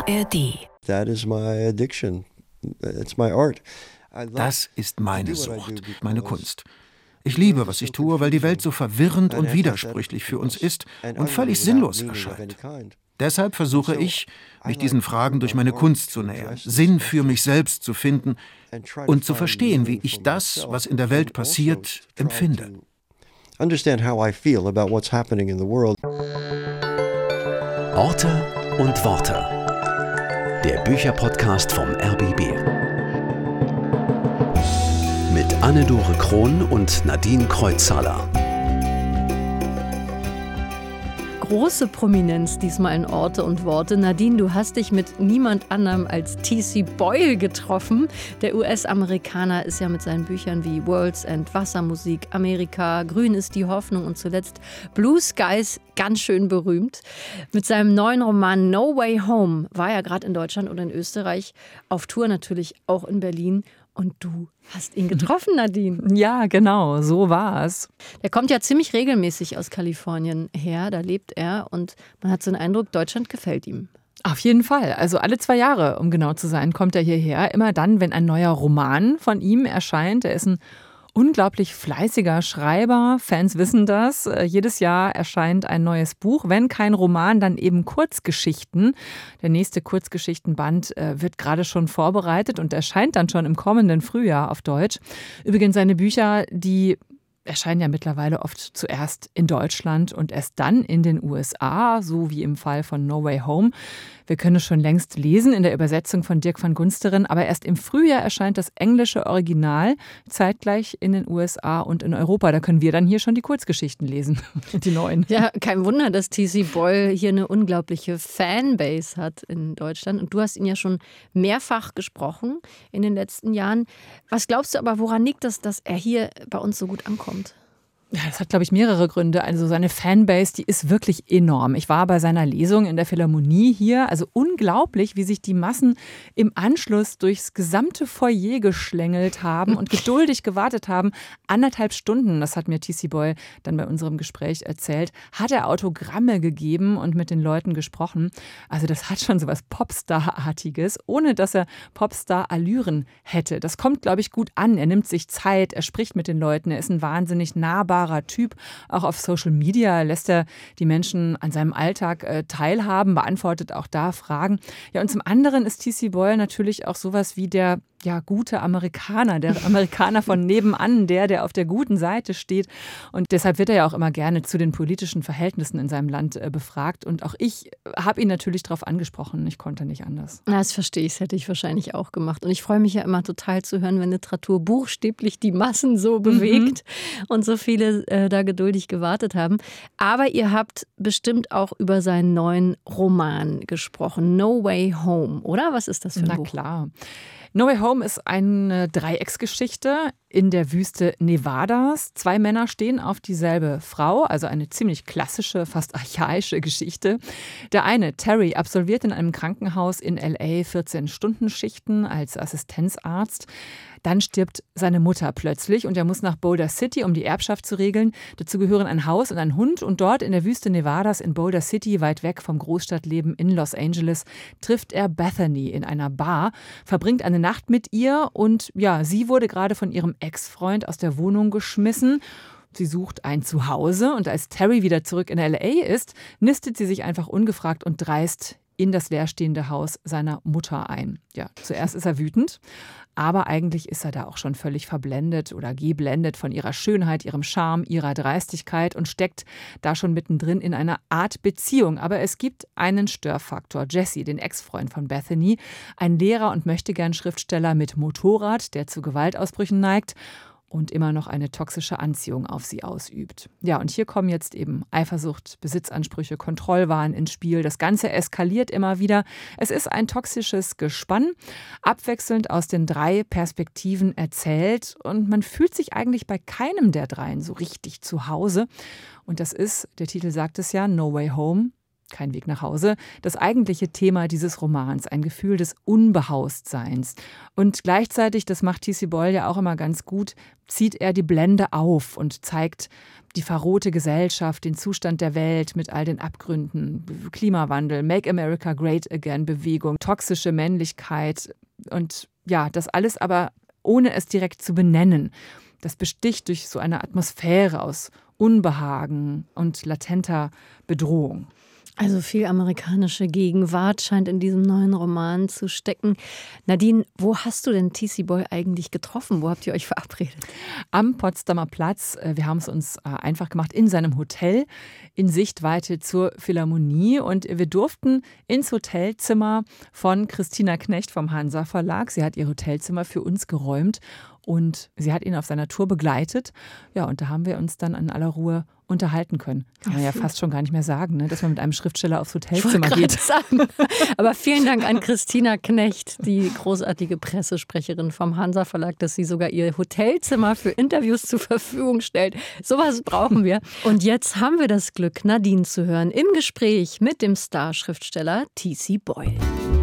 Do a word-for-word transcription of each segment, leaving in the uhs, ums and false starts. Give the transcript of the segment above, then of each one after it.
A R D. That is my addiction. It's my art. Das ist meine Sucht, meine Kunst. Ich liebe, was ich tue, weil die Welt so verwirrend und widersprüchlich für uns ist und völlig sinnlos erscheint. Deshalb versuche ich, mich diesen Fragen durch meine Kunst zu nähern, Sinn für mich selbst zu finden und zu verstehen, wie ich das, was in der Welt passiert, empfinde. Understand how I feel about what's happening in the world. Orte und Worte. Der Bücherpodcast vom R B B. Mit Anne-Dore Krohn und Nadine Kreuzhaler. Große Prominenz diesmal in Orte und Worte. Nadine, du hast dich mit niemand anderem als T C Boyle getroffen. Der U S-Amerikaner ist ja mit seinen Büchern wie World's End, Wassermusik, Amerika, Grün ist die Hoffnung und zuletzt Blue Skies ganz schön berühmt. Mit seinem neuen Roman No Way Home war er gerade in Deutschland und in Österreich, auf Tour natürlich auch in Berlin. Und du hast ihn getroffen, Nadine. Ja, genau, so war es. Der kommt ja ziemlich regelmäßig aus Kalifornien her, da lebt er und man hat so den Eindruck, Deutschland gefällt ihm. Auf jeden Fall. Also alle zwei Jahre, um genau zu sein, kommt er hierher. Immer dann, wenn ein neuer Roman von ihm erscheint. Er ist ein unglaublich fleißiger Schreiber, Fans wissen das. Jedes Jahr erscheint ein neues Buch. Wenn kein Roman, dann eben Kurzgeschichten. Der nächste Kurzgeschichtenband äh, wird gerade schon vorbereitet und erscheint dann schon im kommenden Frühjahr auf Deutsch. Übrigens seine Bücher, die erscheinen ja mittlerweile oft zuerst in Deutschland und erst dann in den U S A, so wie im Fall von No Way Home. Wir können es schon längst lesen in der Übersetzung von Dirk van Gunsteren, aber erst im Frühjahr erscheint das englische Original zeitgleich in den U S A und in Europa. Da können wir dann hier schon die Kurzgeschichten lesen, die neuen. Ja, kein Wunder, dass T C Boyle hier eine unglaubliche Fanbase hat in Deutschland. Und du hast ihn ja schon mehrfach gesprochen in den letzten Jahren. Was glaubst du aber, woran liegt das, dass er hier bei uns so gut ankommt? Ja, das hat, glaube ich, mehrere Gründe. Also seine Fanbase, die ist wirklich enorm. Ich war bei seiner Lesung in der Philharmonie hier. Also unglaublich, wie sich die Massen im Anschluss durchs gesamte Foyer geschlängelt haben und geduldig gewartet haben. Anderthalb Stunden, das hat mir T C Boyle dann bei unserem Gespräch erzählt, hat er Autogramme gegeben und mit den Leuten gesprochen. Also das hat schon so was Popstar-artiges, ohne dass er Popstar-Allüren hätte. Das kommt, glaube ich, gut an. Er nimmt sich Zeit, er spricht mit den Leuten, er ist ein wahnsinnig nahbarer Typ. Auch auf Social Media lässt er die Menschen an seinem Alltag äh, teilhaben, beantwortet auch da Fragen. Ja, und zum anderen ist T C Boyle natürlich auch sowas wie der ja, gute Amerikaner, der Amerikaner von nebenan, der, der auf der guten Seite steht. Und deshalb wird er ja auch immer gerne zu den politischen Verhältnissen in seinem Land äh, befragt. Und auch ich habe ihn natürlich darauf angesprochen. Ich konnte nicht anders. Na, das verstehe ich, das hätte ich wahrscheinlich auch gemacht. Und ich freue mich ja immer total zu hören, wenn Literatur buchstäblich die Massen so bewegt mhm. und so viele äh, da geduldig gewartet haben. Aber ihr habt bestimmt auch über seinen neuen Roman gesprochen, No Way Home, oder? Was ist das für ein Na Buch? Na klar. No Way Home ist eine Dreiecksgeschichte in der Wüste Nevadas. Zwei Männer stehen auf dieselbe Frau, also eine ziemlich klassische, fast archaische Geschichte. Der eine, Terry, absolviert in einem Krankenhaus in L A vierzehn-Stunden-Schichten als Assistenzarzt. Dann stirbt seine Mutter plötzlich und er muss nach Boulder City, um die Erbschaft zu regeln. Dazu gehören ein Haus und ein Hund. Und dort in der Wüste Nevadas in Boulder City, weit weg vom Großstadtleben in Los Angeles, trifft er Bethany in einer Bar, verbringt eine Nacht mit ihr und ja, sie wurde gerade von ihrem Ex-Freund aus der Wohnung geschmissen. Sie sucht ein Zuhause und als Terry wieder zurück in L A ist, nistet sie sich einfach ungefragt und dreist in das leerstehende Haus seiner Mutter ein. Ja, zuerst ist er wütend, aber eigentlich ist er da auch schon völlig verblendet oder geblendet von ihrer Schönheit, ihrem Charme, ihrer Dreistigkeit und steckt da schon mittendrin in einer Art Beziehung. Aber es gibt einen Störfaktor, Jesse, den Ex-Freund von Bethany, ein Lehrer und Möchtegern-Schriftsteller mit Motorrad, der zu Gewaltausbrüchen neigt und immer noch eine toxische Anziehung auf sie ausübt. Ja, und hier kommen jetzt eben Eifersucht, Besitzansprüche, Kontrollwahn ins Spiel. Das Ganze eskaliert immer wieder. Es ist ein toxisches Gespann, abwechselnd aus den drei Perspektiven erzählt. Und man fühlt sich eigentlich bei keinem der dreien so richtig zu Hause. Und das ist, der Titel sagt es ja, No Way Home, Kein Weg nach Hause, das eigentliche Thema dieses Romans, ein Gefühl des Unbehaustseins. Und gleichzeitig, das macht T C. Boyle ja auch immer ganz gut, zieht er die Blende auf und zeigt die verrohte Gesellschaft, den Zustand der Welt mit all den Abgründen, Klimawandel, Make America Great Again Bewegung, toxische Männlichkeit und ja, das alles aber ohne es direkt zu benennen. Das besticht durch so eine Atmosphäre aus Unbehagen und latenter Bedrohung. Also viel amerikanische Gegenwart scheint in diesem neuen Roman zu stecken. Nadine, wo hast du denn T C. Boyle eigentlich getroffen? Wo habt ihr euch verabredet? Am Potsdamer Platz. Wir haben es uns einfach gemacht in seinem Hotel in Sichtweite zur Philharmonie. Und wir durften ins Hotelzimmer von Christina Knecht vom Hansa Verlag. Sie hat ihr Hotelzimmer für uns geräumt und sie hat ihn auf seiner Tour begleitet. Ja, und da haben wir uns dann in aller Ruhe unterhalten können. Kann man ja fast schon gar nicht mehr sagen, ne? Dass man mit einem Schriftsteller aufs Hotelzimmer geht. Sagen. Aber vielen Dank an Christina Knecht, die großartige Pressesprecherin vom Hansa Verlag, dass sie sogar ihr Hotelzimmer für Interviews zur Verfügung stellt. Sowas brauchen wir. Und jetzt haben wir das Glück, Nadine zu hören im Gespräch mit dem Star-Schriftsteller T C. Boyle.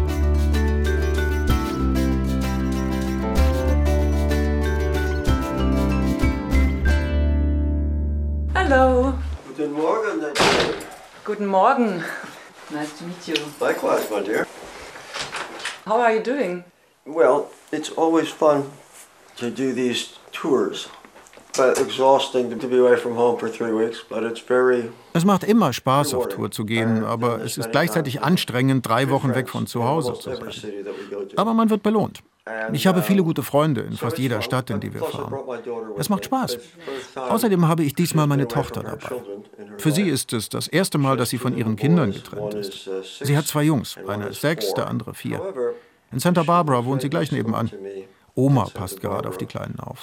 Hallo. Guten Morgen, Nadine. Guten Morgen. Nice to meet you. Likewise, my dear. How are you doing? Well, it's always fun to do these tours. But exhausting to be away from home for three weeks, but it's very... Es macht immer Spaß, auf Tour zu gehen, aber es ist gleichzeitig anstrengend, drei Wochen weg von zu Hause zu sein. Aber man wird belohnt. Ich habe viele gute Freunde in fast jeder Stadt, in die wir fahren. Es macht Spaß. Außerdem habe ich diesmal meine Tochter dabei. Für sie ist es das erste Mal, dass sie von ihren Kindern getrennt ist. Sie hat zwei Jungs, einer ist sechs, der andere vier. In Santa Barbara wohnt sie gleich nebenan. Oma passt gerade auf die Kleinen auf.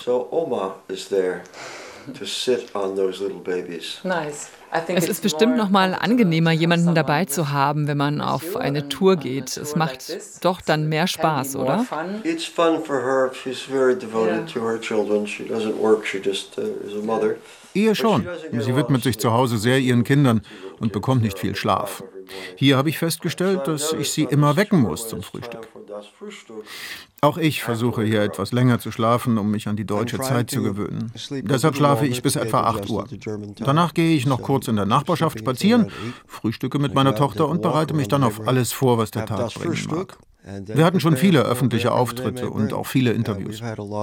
Nice. Es ist bestimmt noch mal angenehmer, jemanden dabei zu haben, wenn man auf eine Tour geht. Es macht doch dann mehr Spaß, oder? Eher schon. Sie widmet sich zu Hause sehr ihren Kindern und bekommt nicht viel Schlaf. Hier habe ich festgestellt, dass ich sie immer wecken muss zum Frühstück. Auch ich versuche hier etwas länger zu schlafen, um mich an die deutsche Zeit zu gewöhnen. Deshalb schlafe ich bis etwa acht Uhr. Danach gehe ich noch kurz in der Nachbarschaft spazieren, frühstücke mit meiner Tochter und bereite mich dann auf alles vor, was der Tag bringen mag. Wir hatten schon viele öffentliche Auftritte und auch viele Interviews.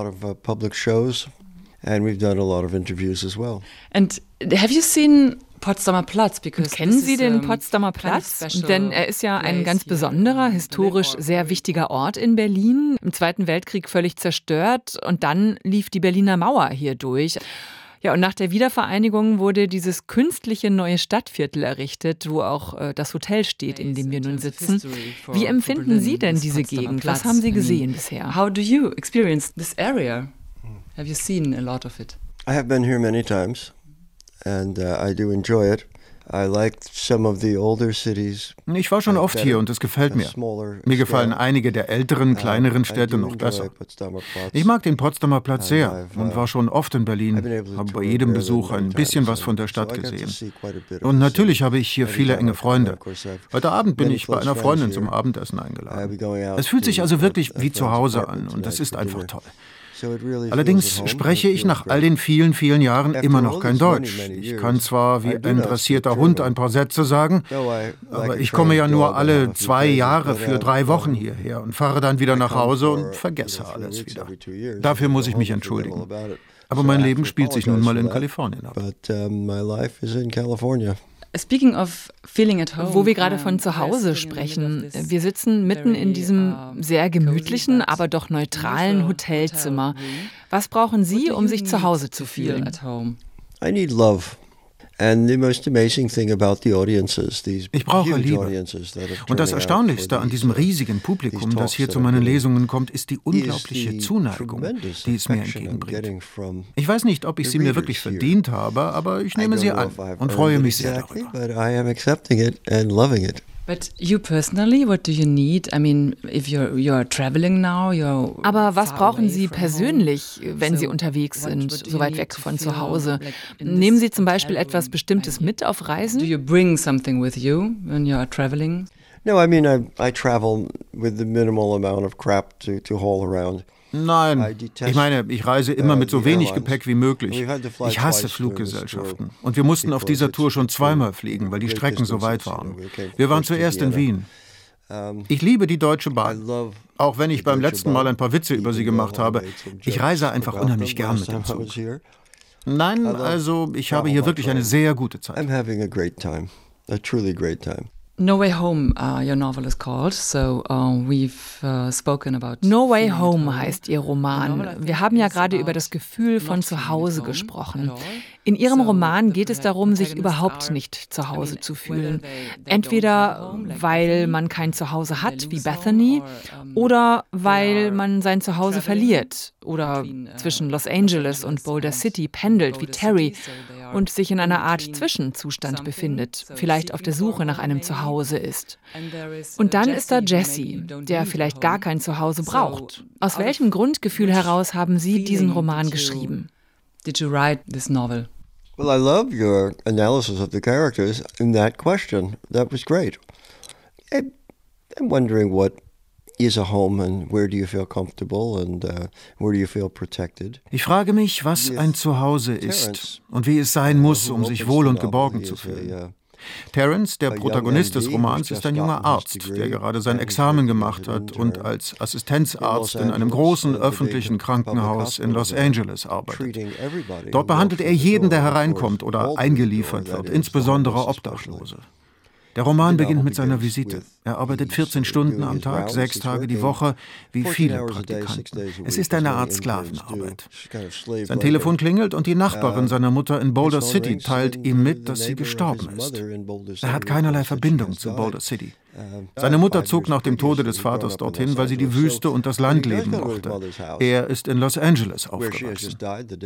And have you seen Potsdamer Platz? Kennen Sie den Potsdamer Platz? Denn er ist ja ein ganz besonderer, historisch sehr wichtiger Ort in Berlin. Im Zweiten Weltkrieg völlig zerstört und dann lief die Berliner Mauer hier durch. Ja, und nach der Wiedervereinigung wurde dieses künstliche neue Stadtviertel errichtet, wo auch äh, das Hotel steht, in dem wir nun sitzen. Wie empfinden Sie denn diese Gegend? Was haben Sie gesehen bisher? How do you experience this area? Have you seen a lot of it? I have been here many times, and uh, I do enjoy it. I like some of the older cities. Ich war schon oft hier und es gefällt mir. Mir gefallen einige der älteren, kleineren Städte noch besser. Ich mag den Potsdamer Platz sehr und war schon oft in Berlin, habe bei jedem Besuch ein bisschen was von der Stadt gesehen. Und natürlich habe ich hier viele enge Freunde. Heute Abend bin ich bei einer Freundin zum Abendessen eingeladen. Es fühlt sich also wirklich wie zu Hause an und das ist einfach toll. Allerdings spreche ich nach all den vielen, vielen Jahren immer noch kein Deutsch. Ich kann zwar wie ein dressierter Hund ein paar Sätze sagen, aber ich komme ja nur alle zwei Jahre für drei Wochen hierher und fahre dann wieder nach Hause und vergesse alles wieder. Dafür muss ich mich entschuldigen. Aber mein Leben spielt sich nun mal in Kalifornien ab. Speaking of feeling at home, wo wir gerade von zu Hause sprechen, wir sitzen mitten in diesem sehr gemütlichen, aber doch neutralen Hotelzimmer. Was brauchen Sie, um sich zu Hause zu fühlen? I need love. Ich brauche Liebe. Und das Erstaunlichste an diesem riesigen Publikum, das hier zu meinen Lesungen kommt, ist die unglaubliche Zuneigung, die es mir entgegenbringt. Ich weiß nicht, ob ich sie mir wirklich verdient habe, aber ich nehme sie an und freue mich sehr darüber. But you personally, what do you need? I mean, if you're you're traveling now, you're Aber was far brauchen away Sie from persönlich, home. wenn Sie So unterwegs what- sind, what do so you weit need weg to von zu feel Hause? like in Nehmen this Sie zum Beispiel hotel etwas room? Bestimmtes I- mit auf Do Reisen? you bring something with you when you are traveling? No, I mean, I, I travel with the minimal amount of crap to, to haul around. Nein, ich meine, ich reise immer mit so wenig Gepäck wie möglich. Ich hasse Fluggesellschaften. Und wir mussten auf dieser Tour schon zweimal fliegen, weil die Strecken so weit waren. Wir waren zuerst in Wien. Ich liebe die Deutsche Bahn. Auch wenn ich beim letzten Mal ein paar Witze über sie gemacht habe. Ich reise einfach unheimlich gern mit dem Zug. Nein, also ich habe hier wirklich eine sehr gute Zeit. I'm having a great time, a truly great time. No Way Home, uh, your novel is called. So uh, we've uh, spoken about No Way feeling Home at heißt Ihr Roman. The novel, I think, Wir haben ja is gerade about über das Gefühl von not zu feeling Hause at home gesprochen. at all. In Ihrem So Roman the geht es darum, sich protagonists überhaupt are- nicht zu Hause I mean, zu whether fühlen. they- they don't have Entweder a home, like weil Bethany, man kein Zuhause hat, they wie lose Bethany, home, or, um, oder they weil are man sein Zuhause traveling verliert oder between, uh, zwischen Los Los Angeles und Angeles Boulder and City pendelt, wie Boulder Terry, City, so they are und sich in einer Art in between Zwischenzustand something, befindet, so vielleicht auf der seeking for Suche a nach home einem maybe. Zuhause ist. And there is, Und uh, dann ist da Jesse, who Jesse, maybe don't der need a vielleicht gar home. kein Zuhause So, braucht. Aus out of welchem Grundgefühl which heraus haben Sie diesen feeling Roman did you- geschrieben? Did you write this novel? Well, I love your analysis of the characters in that question. That was great. I, I'm wondering what is a home and where do you feel comfortable and uh, where do you feel protected? Ich frage mich, was ein Zuhause ist und wie es sein muss, um sich wohl und geborgen zu fühlen. Terence, der Protagonist des Romans, ist ein junger Arzt, der gerade sein Examen gemacht hat und als Assistenzarzt in einem großen öffentlichen Krankenhaus in Los Angeles arbeitet. Dort behandelt er jeden, der hereinkommt oder eingeliefert wird, insbesondere Obdachlose. Der Roman beginnt mit seiner Visite. Er arbeitet vierzehn Stunden am Tag, sechs Tage die Woche, wie viele Praktikanten. Es ist eine Art Sklavenarbeit. Sein Telefon klingelt und die Nachbarin seiner Mutter in Boulder City teilt ihm mit, dass sie gestorben ist. Er hat keinerlei Verbindung zu Boulder City. Seine Mutter zog nach dem Tode des Vaters dorthin, weil sie die Wüste und das Landleben mochte. Er ist in Los Angeles aufgewachsen.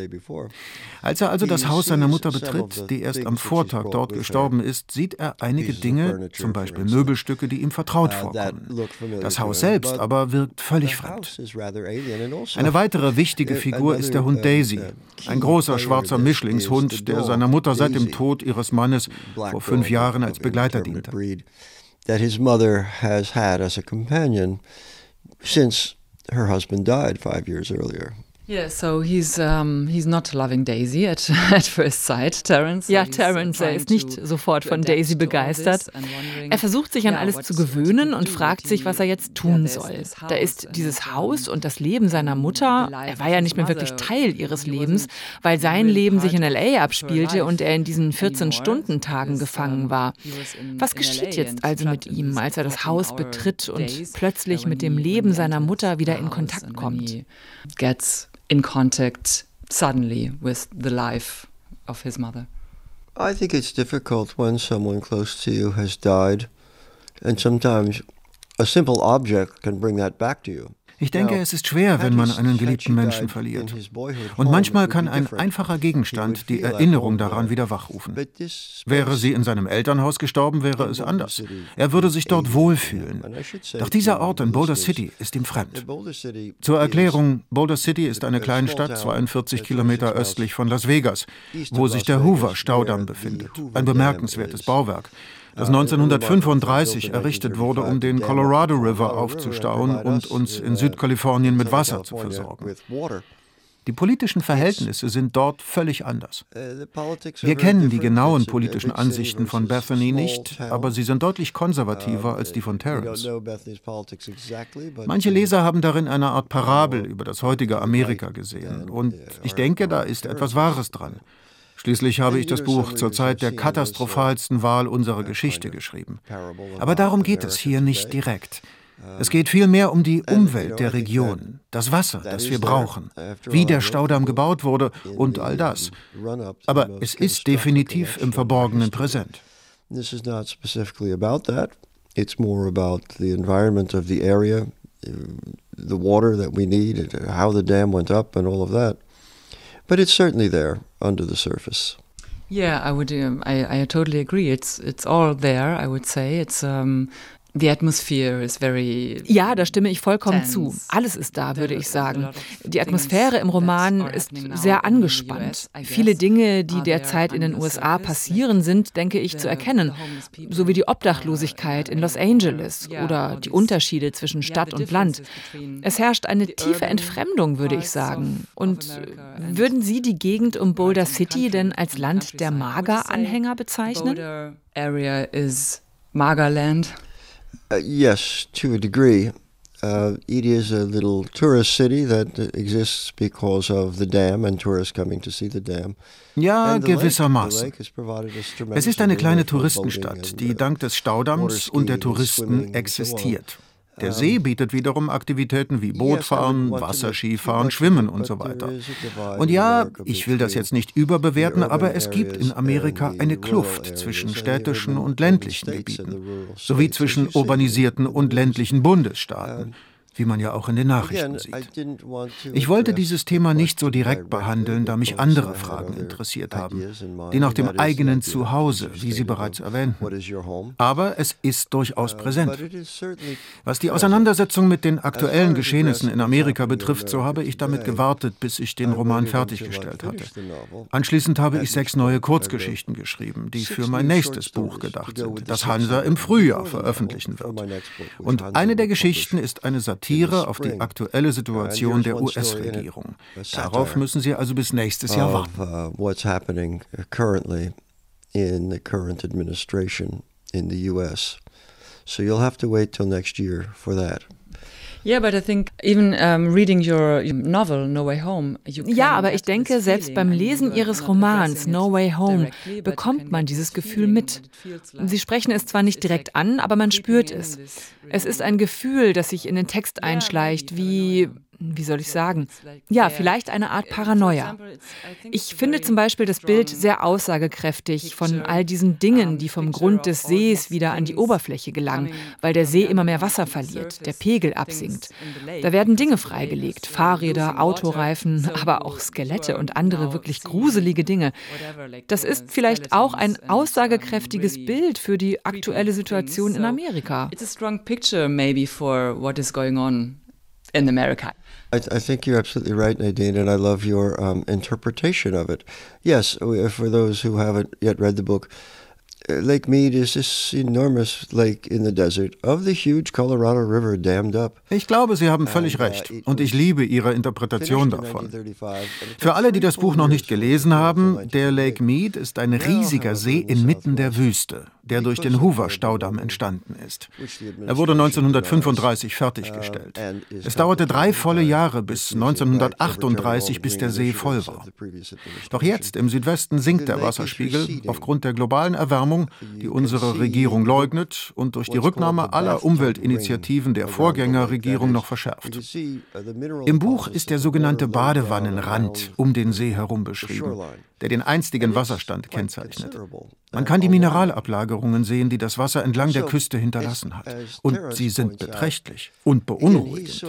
Als er also das Haus seiner Mutter betritt, die erst am Vortag dort gestorben ist, sieht er einige Dinge, zum Beispiel Möbelstücke, die ihm vertraut vorkommen. Das Haus selbst aber wirkt völlig fremd. Eine weitere wichtige Figur ist der Hund Daisy, ein großer schwarzer Mischlingshund, der seiner Mutter seit dem Tod ihres Mannes vor fünf Jahren als Begleiter diente. That his mother has had as a companion since her husband died five years earlier. Yeah, so he's um, he's not loving Daisy at, at first sight, Terence. So Ja, he's, uh, Terence, er trying ist nicht to- sofort to von adapt Daisy to all begeistert. this and wondering, Er versucht sich an yeah, alles what's- zu what he gewöhnen can und do, fragt what sich, he- was er jetzt yeah, tun there's soll. this Da house ist and, dieses um, Haus und das Leben seiner Mutter. the life Er war of ja his nicht mehr wirklich mother. Teil ihres He Lebens, wasn't weil sein really Leben sich in part L of A her abspielte life und er in diesen anymore, vierzehn-Stunden-Tagen because, gefangen um, war. he was in- Was in geschieht L A jetzt and also mit trapped in ihm, these als er das Haus fourteen-hour betritt und days, plötzlich when mit he- dem when he Leben seiner enters Mutter wieder in the Kontakt house and when kommt? he gets in contact suddenly with the life of his mother. I think it's difficult when someone close to you has died, and sometimes a simple object can bring that back to you. Ich denke, es ist schwer, wenn man einen geliebten Menschen verliert. Und manchmal kann ein einfacher Gegenstand die Erinnerung daran wieder wachrufen. Wäre sie in seinem Elternhaus gestorben, wäre es anders. Er würde sich dort wohlfühlen. Doch dieser Ort in Boulder City ist ihm fremd. Zur Erklärung, Boulder City ist eine Kleinstadt, zweiundvierzig Kilometer östlich von Las Vegas, wo sich der Hoover-Staudamm befindet. Ein bemerkenswertes Bauwerk, das neunzehnhundertfünfunddreißig errichtet wurde, um den Colorado River aufzustauen und uns in Südkalifornien mit Wasser zu versorgen. Die politischen Verhältnisse sind dort völlig anders. Wir kennen die genauen politischen Ansichten von Bethany nicht, aber sie sind deutlich konservativer als die von Terence. Manche Leser haben darin eine Art Parabel über das heutige Amerika gesehen, und ich denke, da ist etwas Wahres dran. Schließlich habe ich das Buch zur Zeit der katastrophalsten Wahl unserer Geschichte geschrieben. Aber darum geht es hier nicht direkt. Es geht vielmehr um die Umwelt der Region, das Wasser, das wir brauchen, wie der Staudamm gebaut wurde und all das. Aber es ist definitiv im Verborgenen präsent. This is not specifically about that. It's more about the environment of the area, the water that we need, how the dam went up and all of that. But it's certainly there under the surface. Yeah, I would. Um, I, I totally agree. It's it's all there. I would say it's. Um The atmosphere is very Ja, da stimme ich vollkommen zu. Alles ist da, würde ich sagen. Die Atmosphäre im Roman ist sehr angespannt. Viele Dinge, die derzeit in den U S A passieren, sind, denke ich, zu erkennen. So wie die Obdachlosigkeit in Los Angeles oder die Unterschiede zwischen Stadt und Land. Es herrscht eine tiefe Entfremdung, würde ich sagen. Und würden Sie die Gegend um Boulder City denn als Land der MAGA-Anhänger bezeichnen? Boulder area is MAGA land. Uh, yes, to a degree. Uh, it is a little tourist city that exists because of the dam and tourists coming to see the dam. Ja, gewissermaßen. Es ist eine kleine Touristenstadt, die dank des Staudamms und der Touristen existiert. Der See bietet wiederum Aktivitäten wie Bootfahren, Wasserskifahren, Schwimmen und so weiter. Und ja, ich will das jetzt nicht überbewerten, aber es gibt in Amerika eine Kluft zwischen städtischen und ländlichen Gebieten, sowie zwischen urbanisierten und ländlichen Bundesstaaten, wie man ja auch in den Nachrichten sieht. Ich wollte dieses Thema nicht so direkt behandeln, da mich andere Fragen interessiert haben, die nach dem eigenen Zuhause, wie Sie bereits erwähnten. Aber es ist durchaus präsent. Was die Auseinandersetzung mit den aktuellen Geschehnissen in Amerika betrifft, so habe ich damit gewartet, bis ich den Roman fertiggestellt hatte. Anschließend habe ich sechs neue Kurzgeschichten geschrieben, die für mein nächstes Buch gedacht sind, das Hansa im Frühjahr veröffentlichen wird. Und eine der Geschichten ist eine Satire auf die aktuelle Situation der U S-Regierung. Darauf müssen Sie also bis nächstes Jahr warten. What's happening currently in the current administration in the U S. So you'll have to wait till next year for that. Yeah, but I think even um, reading your novel No Way Home. Ja, aber ich denke, selbst beim Lesen Ihres Romans No Way Home bekommt man dieses Gefühl mit. Sie sprechen es zwar nicht direkt an, aber man spürt es. Es ist ein Gefühl, das sich in den Text einschleicht, wie... Wie soll ich sagen? Ja, vielleicht eine Art Paranoia. Ich finde zum Beispiel das Bild sehr aussagekräftig von all diesen Dingen, die vom Grund des Sees wieder an die Oberfläche gelangen, weil der See immer mehr Wasser verliert, der Pegel absinkt. Da werden Dinge freigelegt, Fahrräder, Autoreifen, aber auch Skelette und andere wirklich gruselige Dinge. Das ist vielleicht auch ein aussagekräftiges Bild für die aktuelle Situation in Amerika. It's a strong picture maybe for what is going on in America. I, I think you're absolutely right, Nadine, and I love your um, interpretation of it. Yes, for those who haven't yet read the book, Lake Mead is this enormous lake in the desert of the huge Colorado River dammed up. Ich glaube, Sie haben völlig recht und ich liebe Ihre Interpretation davon. Für alle, die das Buch noch nicht gelesen haben, der Lake Mead ist ein riesiger See inmitten der Wüste, der durch den Hoover-Staudamm entstanden ist. Er wurde neunzehnhundertfünfunddreißig fertiggestellt. Es dauerte drei volle Jahre bis neunzehnhundertachtunddreißig, bis der See voll war. Doch jetzt im Südwesten sinkt der Wasserspiegel aufgrund der globalen Erwärmung, die unsere Regierung leugnet und durch die Rücknahme aller Umweltinitiativen der Vorgängerregierung noch verschärft. Im Buch ist der sogenannte Badewannenrand um den See herum beschrieben, der den einstigen Wasserstand kennzeichnet. Man kann die Mineralablagerungen sehen, die das Wasser entlang der Küste hinterlassen hat. Und sie sind beträchtlich und beunruhigend.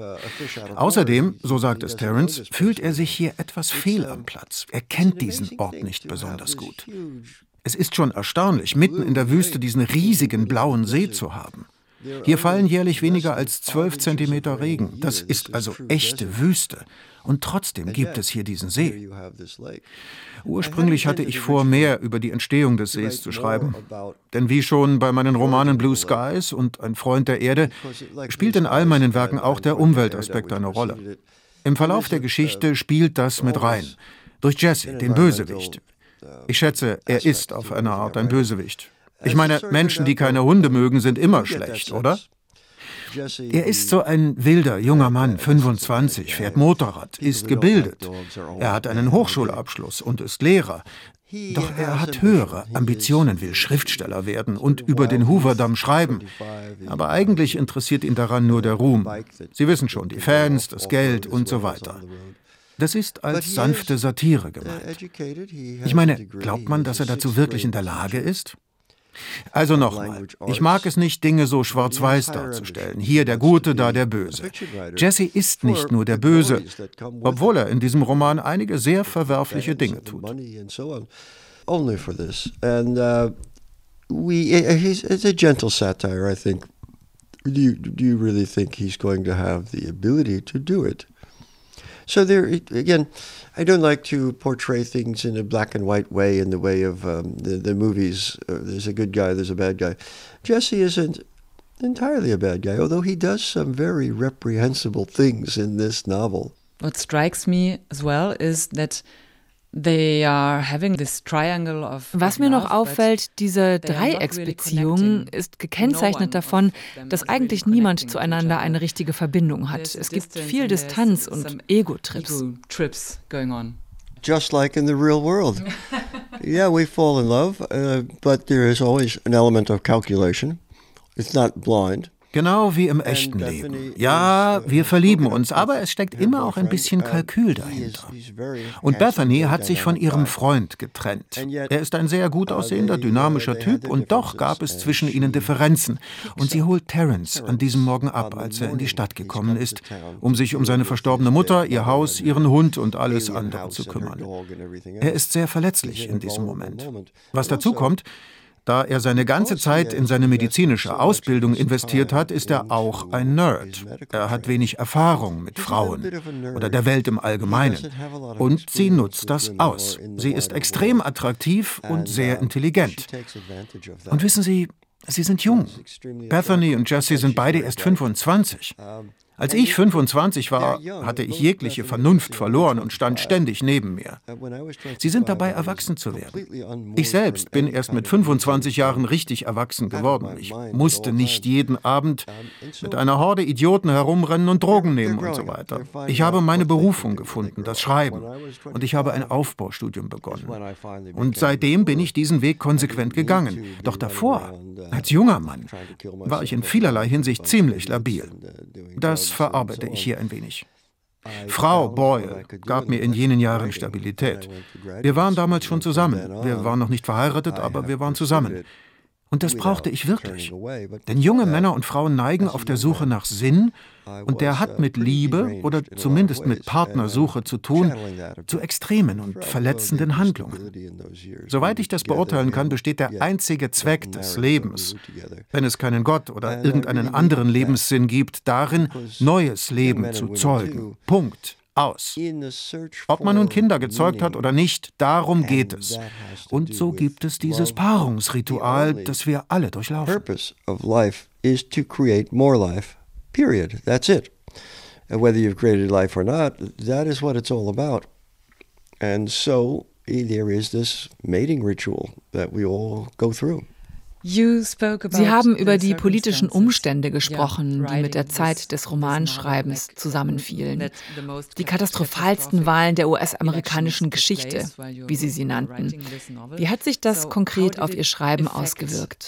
Außerdem, so sagt es Terence, fühlt er sich hier etwas fehl am Platz. Er kennt diesen Ort nicht besonders gut. Es ist schon erstaunlich, mitten in der Wüste diesen riesigen blauen See zu haben. Hier fallen jährlich weniger als zwölf Zentimeter Regen. Das ist also echte Wüste. Und trotzdem gibt es hier diesen See. Ursprünglich hatte ich vor, mehr über die Entstehung des Sees zu schreiben. Denn wie schon bei meinen Romanen Blue Skies und Ein Freund der Erde, spielt in all meinen Werken auch der Umweltaspekt eine Rolle. Im Verlauf der Geschichte spielt das mit rein. Durch Jesse, den Bösewicht. Ich schätze, er ist auf eine Art ein Bösewicht. Ich meine, Menschen, die keine Hunde mögen, sind immer schlecht, oder? Er ist so ein wilder, junger Mann, fünfundzwanzig, fährt Motorrad, ist gebildet. Er hat einen Hochschulabschluss und ist Lehrer. Doch er hat höhere Ambitionen, will Schriftsteller werden und über den Hoover-Damm schreiben. Aber eigentlich interessiert ihn daran nur der Ruhm. Sie wissen schon, die Fans, das Geld und so weiter. Das ist als sanfte Satire gemeint. Ich meine, glaubt man, dass er dazu wirklich in der Lage ist? Also nochmal, ich mag es nicht, Dinge so schwarz-weiß darzustellen. Hier der Gute, da der Böse. Jesse ist nicht nur der Böse, obwohl er in diesem Roman einige sehr verwerfliche Dinge tut. only for this. And uh, we, he's, it's a gentle satire, I think. Do you, do you really think he's going to have the ability to do it? So there, again, I don't like to portray things in a black and white way, in the way of um, the, the movies. Uh, there's a good guy, there's a bad guy. Jesse isn't entirely a bad guy, although he does some very reprehensible things in this novel. What strikes me as well is that they are having this triangle of Was mir noch auffällt, diese Dreiecksbeziehung ist gekennzeichnet davon, dass eigentlich niemand zueinander eine richtige Verbindung hat. Es gibt viel Distanz und Ego-Trips. Just like in the real world. Yeah, we fall in love, uh, but there is always an element of calculation. It's not blind. Genau wie im echten Leben. Ja, wir verlieben uns, aber es steckt immer auch ein bisschen Kalkül dahinter. Und Bethany hat sich von ihrem Freund getrennt. Er ist ein sehr gut aussehender, dynamischer Typ und doch gab es zwischen ihnen Differenzen. Und sie holt Terence an diesem Morgen ab, als er in die Stadt gekommen ist, um sich um seine verstorbene Mutter, ihr Haus, ihren Hund und alles andere zu kümmern. Er ist sehr verletzlich in diesem Moment. Was dazu kommt, da er seine ganze Zeit in seine medizinische Ausbildung investiert hat, ist er auch ein Nerd. Er hat wenig Erfahrung mit Frauen oder der Welt im Allgemeinen. Und sie nutzt das aus. Sie ist extrem attraktiv und sehr intelligent. Und wissen Sie, sie sind jung. Bethany und Jesse sind beide erst fünfundzwanzig. Als ich fünfundzwanzig war, hatte ich jegliche Vernunft verloren und stand ständig neben mir. Sie sind dabei, erwachsen zu werden. Ich selbst bin erst mit fünfundzwanzig Jahren richtig erwachsen geworden. Ich musste nicht jeden Abend mit einer Horde Idioten herumrennen und Drogen nehmen und so weiter. Ich habe meine Berufung gefunden, das Schreiben. Und ich habe ein Aufbaustudium begonnen. Und seitdem bin ich diesen Weg konsequent gegangen. Doch davor, als junger Mann, war ich in vielerlei Hinsicht ziemlich labil. Das verarbeite ich hier ein wenig. Frau Boyle gab mir in jenen Jahren Stabilität. Wir waren damals schon zusammen. Wir waren noch nicht verheiratet, aber wir waren zusammen. Und das brauchte ich wirklich. Denn junge Männer und Frauen neigen auf der Suche nach Sinn, und der hat mit Liebe oder zumindest mit Partnersuche zu tun, zu extremen und verletzenden Handlungen. Soweit ich das beurteilen kann, besteht der einzige Zweck des Lebens, wenn es keinen Gott oder irgendeinen anderen Lebenssinn gibt, darin, neues Leben zu zeugen. Punkt. Aus. Ob man nun Kinder gezeugt hat oder nicht, darum geht es. Und so gibt es dieses Paarungsritual, das wir alle durchlaufen. Purpose of life is to create more life. Period. That's it. And whether you've created life or not, that is what it's all about. And so there is this mating ritual that we all go through. Sie haben über die politischen Umstände gesprochen, die mit der Zeit des Romanschreibens zusammenfielen. Die katastrophalsten Wahlen der U S-amerikanischen Geschichte, wie Sie sie nannten. Wie hat sich das konkret auf Ihr Schreiben ausgewirkt?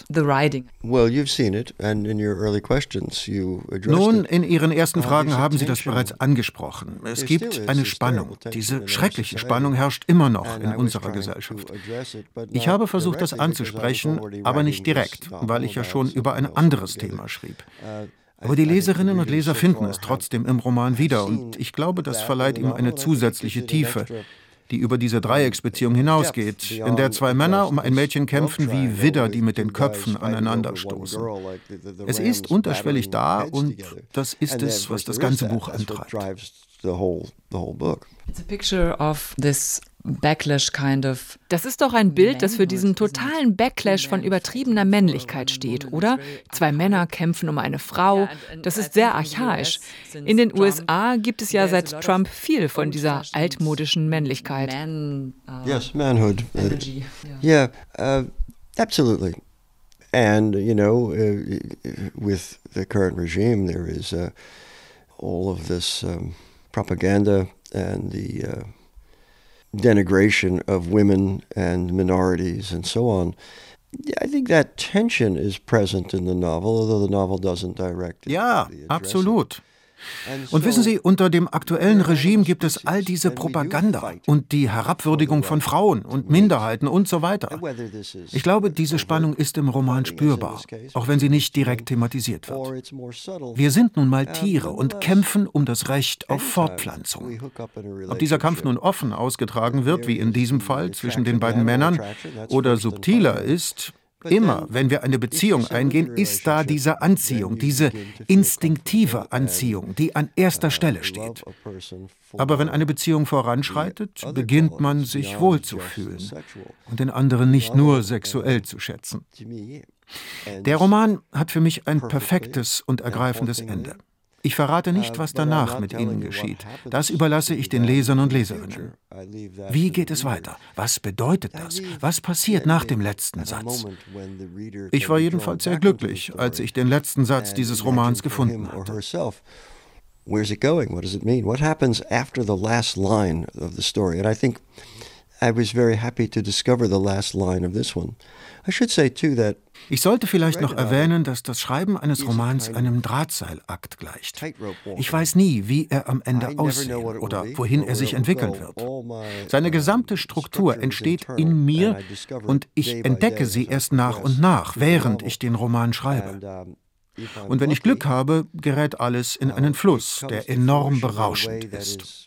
Nun, in Ihren ersten Fragen haben Sie das bereits angesprochen. Es gibt eine Spannung. Diese schreckliche Spannung herrscht immer noch in unserer Gesellschaft. Ich habe versucht, das anzusprechen, aber nicht direkt, weil ich ja schon über ein anderes Thema schrieb. Aber die Leserinnen und Leser finden es trotzdem im Roman wieder und ich glaube, das verleiht ihm eine zusätzliche Tiefe, die über diese Dreiecksbeziehung hinausgeht, in der zwei Männer um ein Mädchen kämpfen wie Widder, die mit den Köpfen aneinanderstoßen. Es ist unterschwellig da und das ist es, was das ganze Buch antreibt. It's a picture of this backlash kind of. Das ist doch ein Bild, das für diesen totalen Backlash von übertriebener Männlichkeit steht, oder? Zwei Männer kämpfen um eine Frau. Das ist sehr archaisch. In den U S A gibt es ja seit Trump viel von dieser altmodischen Männlichkeit. Yes, manhood. Yeah, uh, absolutely. And, you know, uh, with the current regime, there is uh, all of this um, propaganda and the uh, denigration of women and minorities and so on. I think that tension is present in the novel, although the novel doesn't directly Ja, absolut. Und wissen Sie, unter dem aktuellen Regime gibt es all diese Propaganda und die Herabwürdigung von Frauen und Minderheiten und so weiter. Ich glaube, diese Spannung ist im Roman spürbar, auch wenn sie nicht direkt thematisiert wird. Wir sind nun mal Tiere und kämpfen um das Recht auf Fortpflanzung. Ob dieser Kampf nun offen ausgetragen wird, wie in diesem Fall zwischen den beiden Männern, oder subtiler ist, immer, wenn wir eine Beziehung eingehen, ist da diese Anziehung, diese instinktive Anziehung, die an erster Stelle steht. Aber wenn eine Beziehung voranschreitet, beginnt man sich wohlzufühlen und den anderen nicht nur sexuell zu schätzen. Der Roman hat für mich ein perfektes und ergreifendes Ende. Ich verrate nicht, was danach mit ihnen geschieht. Das überlasse ich den Lesern und Leserinnen. Wie geht es weiter? Was bedeutet das? Was passiert nach dem letzten Satz? Ich war jedenfalls sehr glücklich, als ich den letzten Satz dieses Romans gefunden hatte. Where's it going? What does it mean? What happens after the last line of the story? And I think I was very happy to discover the last line of this one. I should say too that Ich sollte vielleicht noch erwähnen, dass das Schreiben eines Romans einem Drahtseilakt gleicht. Ich weiß nie, wie er am Ende aussehen oder wohin er sich entwickeln wird. Seine gesamte Struktur entsteht in mir und ich entdecke sie erst nach und nach, während ich den Roman schreibe. Und wenn ich Glück habe, gerät alles in einen Fluss, der enorm berauschend ist.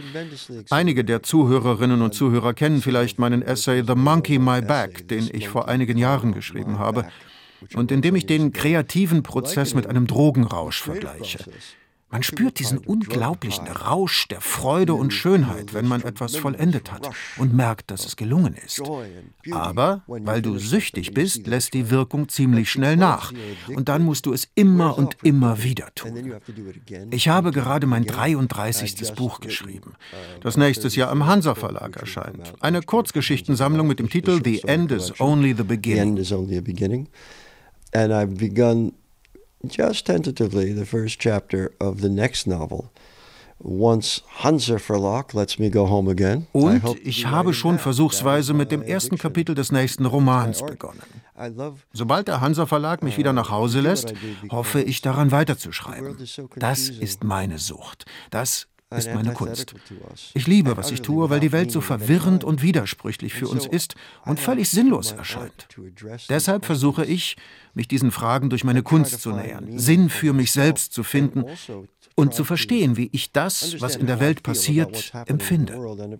Einige der Zuhörerinnen und Zuhörer kennen vielleicht meinen Essay The Monkey My Back, den ich vor einigen Jahren geschrieben habe und in dem ich den kreativen Prozess mit einem Drogenrausch vergleiche. Man spürt diesen unglaublichen Rausch der Freude und Schönheit, wenn man etwas vollendet hat und merkt, dass es gelungen ist. Aber weil du süchtig bist, lässt die Wirkung ziemlich schnell nach. Und dann musst du es immer und immer wieder tun. Ich habe gerade mein dreiunddreißigstes Buch geschrieben, das nächstes Jahr im Hansa Verlag erscheint. Eine Kurzgeschichtensammlung mit dem Titel The End is Only the Beginning. And I've begun just tentatively the first chapter of the next novel. Once Hansa Verlag lets me go home again. Und ich habe schon versuchsweise mit dem ersten Kapitel des nächsten Romans begonnen. Sobald der Hansa Verlag mich wieder nach Hause lässt, hoffe ich daran weiterzuschreiben. Das ist meine Sucht. Das ist meine Kunst. Ich liebe, was ich tue, weil die Welt so verwirrend und widersprüchlich für uns ist und völlig sinnlos erscheint. Deshalb versuche ich, mich diesen Fragen durch meine Kunst zu nähern, Sinn für mich selbst zu finden und zu verstehen, wie ich das, was in der Welt passiert, empfinde.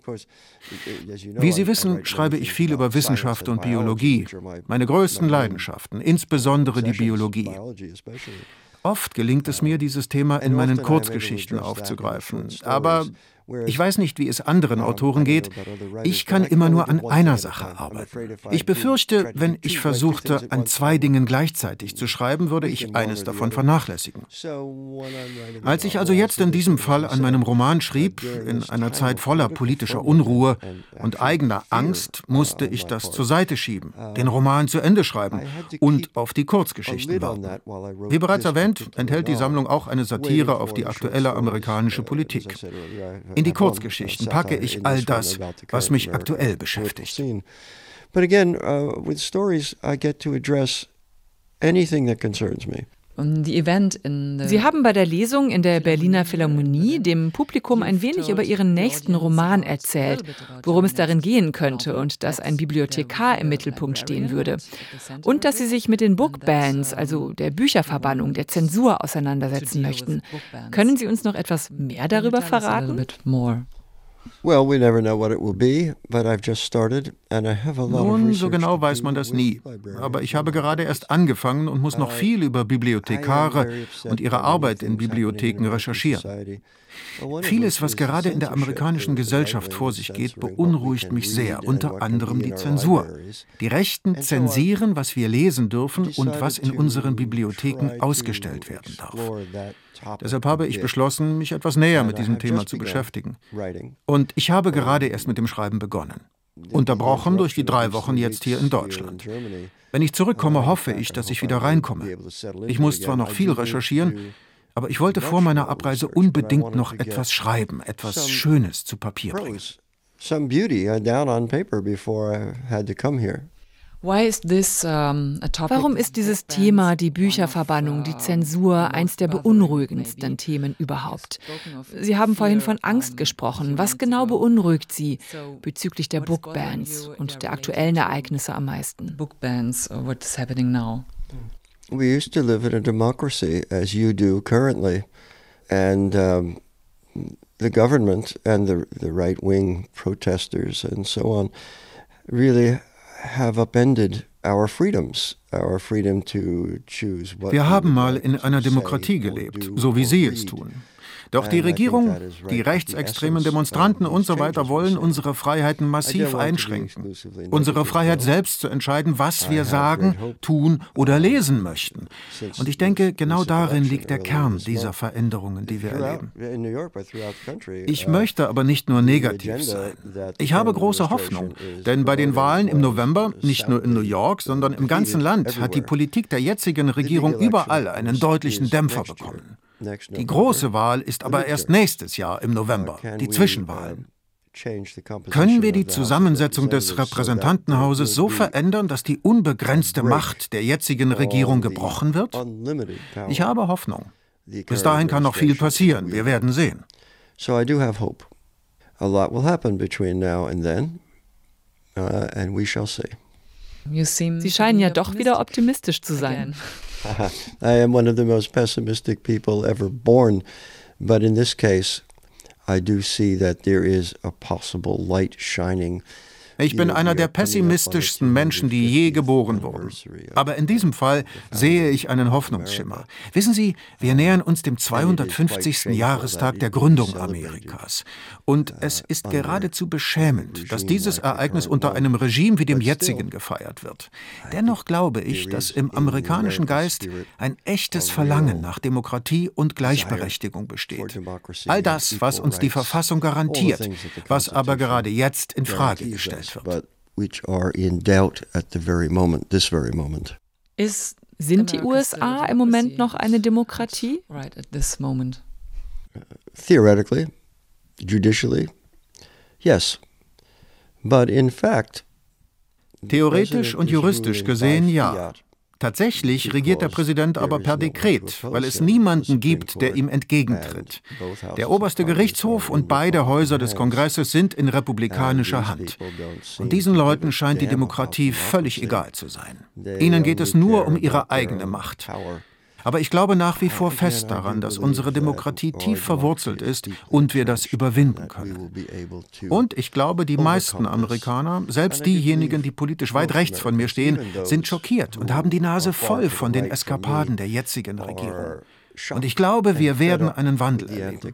Wie Sie wissen, schreibe ich viel über Wissenschaft und Biologie, meine größten Leidenschaften, insbesondere die Biologie. Oft gelingt es mir, dieses Thema in meinen Kurzgeschichten aufzugreifen. Aber ich weiß nicht, wie es anderen Autoren geht. Ich kann immer nur an einer Sache arbeiten. Ich befürchte, wenn ich versuchte, an zwei Dingen gleichzeitig zu schreiben, würde ich eines davon vernachlässigen. Als ich also jetzt in diesem Fall an meinem Roman schrieb, in einer Zeit voller politischer Unruhe und eigener Angst, musste ich das zur Seite schieben, den Roman zu Ende schreiben und auf die Kurzgeschichten warten. Wie bereits erwähnt, enthält die Sammlung auch eine Satire auf die aktuelle amerikanische Politik. In die Kurzgeschichten packe ich all das, was mich aktuell beschäftigt. But again, uh, with stories, I get to address anything that concerns me. Sie haben bei der Lesung in der Berliner Philharmonie dem Publikum ein wenig über Ihren nächsten Roman erzählt, worum es darin gehen könnte und dass ein Bibliothekar im Mittelpunkt stehen würde. Und dass Sie sich mit den Bookbans, also der Bücherverbannung, der Zensur auseinandersetzen möchten. Können Sie uns noch etwas mehr darüber verraten? Well, we never know what it will be, but I've just started and I have a lot of Nun, research so genau weiß man das nie. Aber ich habe gerade erst angefangen und muss noch viel über Bibliothekare und ihre Arbeit in Bibliotheken recherchieren. Vieles, was gerade in der amerikanischen Gesellschaft vor sich geht, beunruhigt mich sehr, unter anderem die Zensur. Die Rechten zensieren, was wir lesen dürfen und was in unseren Bibliotheken ausgestellt werden darf. Deshalb habe ich beschlossen, mich etwas näher mit diesem Thema zu beschäftigen. Und ich habe gerade erst mit dem Schreiben begonnen. Unterbrochen durch die drei Wochen jetzt hier in Deutschland. Wenn ich zurückkomme, hoffe ich, dass ich wieder reinkomme. Ich muss zwar noch viel recherchieren, aber ich wollte vor meiner Abreise unbedingt noch etwas schreiben, etwas Schönes zu Papier bringen. Some beauty down on paper before I had to come here. Warum ist dieses Thema, die Bücherverbannung, die Zensur, eins der beunruhigendsten Themen überhaupt? Sie haben vorhin von Angst gesprochen. Was genau beunruhigt Sie bezüglich der Bookbans und der aktuellen Ereignisse am meisten? Bookbans, what's happening now? We used to live in a democracy, as you do currently, and um, the government and the, the right-wing protesters and so on really have upended our freedoms, our freedom to choose what. Wir haben mal in einer Demokratie gelebt, so wie Sie es tun. Doch die Regierung, die rechtsextremen Demonstranten und so weiter wollen unsere Freiheiten massiv einschränken. Unsere Freiheit selbst zu entscheiden, was wir sagen, tun oder lesen möchten. Und ich denke, genau darin liegt der Kern dieser Veränderungen, die wir erleben. Ich möchte aber nicht nur negativ sein. Ich habe große Hoffnung, denn bei den Wahlen im November, nicht nur in New York, sondern im ganzen Land, hat die Politik der jetzigen Regierung überall einen deutlichen Dämpfer bekommen. Die große Wahl ist aber erst nächstes Jahr im November, die Zwischenwahl. Können wir die Zusammensetzung des Repräsentantenhauses so verändern, dass die unbegrenzte Macht der jetzigen Regierung gebrochen wird? Ich habe Hoffnung. Bis dahin kann noch viel passieren. Wir werden sehen. So I do have hope. A lot will happen between now and then, uh, and we shall see. Sie scheinen ja doch wieder optimistisch zu sein. I am one of the most pessimistic people ever born, but in this case, I do see that there is a possible light shining. Ich bin einer der pessimistischsten Menschen, die je geboren wurden. Aber in diesem Fall sehe ich einen Hoffnungsschimmer. Wissen Sie, wir nähern uns dem zweihundertfünfzigsten Jahrestag der Gründung Amerikas. Und es ist geradezu beschämend, dass dieses Ereignis unter einem Regime wie dem jetzigen gefeiert wird. Dennoch glaube ich, dass im amerikanischen Geist ein echtes Verlangen nach Demokratie und Gleichberechtigung besteht. All das, was uns die Verfassung garantiert, was aber gerade jetzt in Frage gestellt wird. But which are in doubt at the very moment, this very moment. Sind die U S A im Moment noch eine Demokratie? Right at this moment. Theoretically, judicially, yes. But in fact, theoretisch und juristisch gesehen ja. Tatsächlich regiert der Präsident aber per Dekret, weil es niemanden gibt, der ihm entgegentritt. Der oberste Gerichtshof und beide Häuser des Kongresses sind in republikanischer Hand. Und diesen Leuten scheint die Demokratie völlig egal zu sein. Ihnen geht es nur um ihre eigene Macht. Aber ich glaube nach wie vor fest daran, dass unsere Demokratie tief verwurzelt ist und wir das überwinden können. Und ich glaube, die meisten Amerikaner, selbst diejenigen, die politisch weit rechts von mir stehen, sind schockiert und haben die Nase voll von den Eskapaden der jetzigen Regierung. Und ich glaube, wir werden einen Wandel erleben.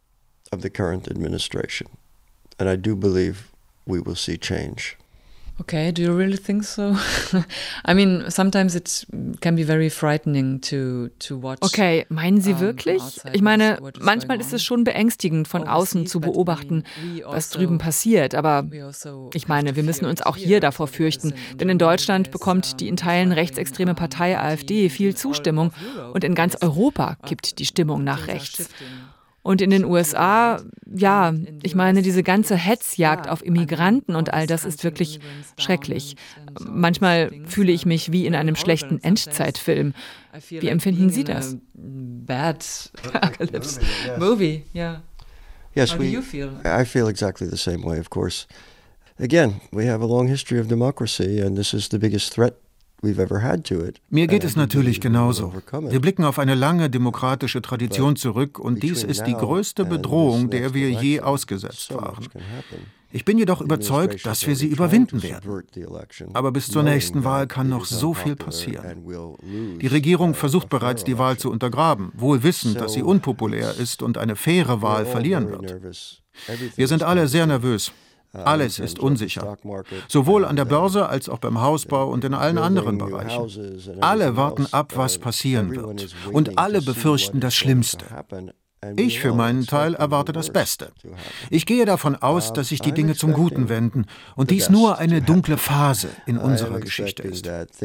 Okay, do you really think so? I mean, sometimes it can be very frightening to to watch. Okay, meinen Sie wirklich? Ich meine, manchmal ist es schon beängstigend, von außen zu beobachten, was drüben passiert. Aber ich meine, wir müssen uns auch hier davor fürchten. Denn in Deutschland bekommt die in Teilen rechtsextreme Partei AfD viel Zustimmung. Und in ganz Europa kippt die Stimmung nach rechts. Und in den U S A, ja, ich meine, diese ganze Hetzjagd auf Immigranten und all das ist wirklich schrecklich. Manchmal fühle ich mich wie in einem schlechten Endzeitfilm. Wie empfinden Sie das? Bad apocalypse movie, yeah. Yes, How do you feel? I feel exactly the same way, of course. Again, we have a long history of democracy, and this is the biggest threat we've ever had to it. Mir geht es natürlich genauso. Wir blicken auf eine lange demokratische Tradition zurück und dies ist die größte Bedrohung, der wir je ausgesetzt waren. Ich bin jedoch überzeugt, dass wir sie überwinden werden. Aber bis zur nächsten Wahl kann noch so viel passieren. Die Regierung versucht bereits, die Wahl zu untergraben, wohl wissend, dass sie unpopulär ist und eine faire Wahl verlieren wird. Wir sind alle sehr nervös. Alles ist unsicher, sowohl an der Börse als auch beim Hausbau und in allen anderen Bereichen. Alle warten ab, was passieren wird. Und alle befürchten das Schlimmste. Ich für meinen Teil erwarte das Beste. Ich gehe davon aus, dass sich die Dinge zum Guten wenden und dies nur eine dunkle Phase in unserer Geschichte ist.